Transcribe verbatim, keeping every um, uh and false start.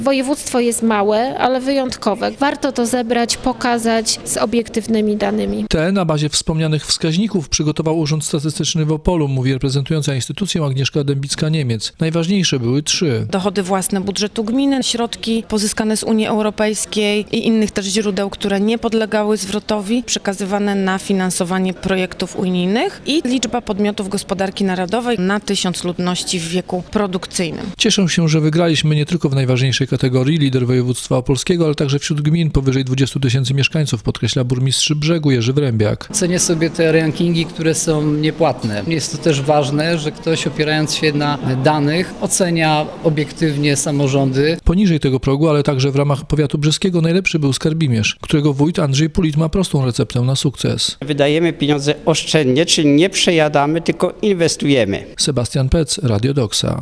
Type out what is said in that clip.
Województwo jest małe, ale wyjątkowe. Warto to zebrać, pokazać z obiektywnymi danymi. Te na bazie wspomnianych wskaźników przygotował Urząd Statystyczny w Opolu, mówi reprezentująca instytucję Agnieszka Dębicka-Niemiec. Najważniejsze były trzy. Dochody własne budżetu gminy, środki pozyskane z Unii Europejskiej i innych też źródeł, które nie podlegały zwrotowi, przekazywane na finansowanie projektów unijnych i liczba podmiotów gospodarki narodowej na tysiąc ludności w wieku produkcyjnym. Cieszę się, że wygraliśmy nie tylko w najważniejszej kategorii lider województwa opolskiego, ale także wśród gmin powyżej dwudziestu tysięcy mieszkańców, podkreśla burmistrz Brzegu Jerzy Wrębiak. Cenię sobie te rankingi, które są niepłatne. Jest to też ważne, że ktoś opierając się na danych ocenia obiektywnie samorządy. Poniżej tego progu, ale także w ramach powiatu brzeskiego najlepszy był Skarbimierz, którego wójt Andrzej Pulit ma prostą receptę na sukces. Wydajemy pieniądze oszczędnie, czyli nie przejadamy, tylko inwestujemy. Sebastian Pec, Radio Doksa.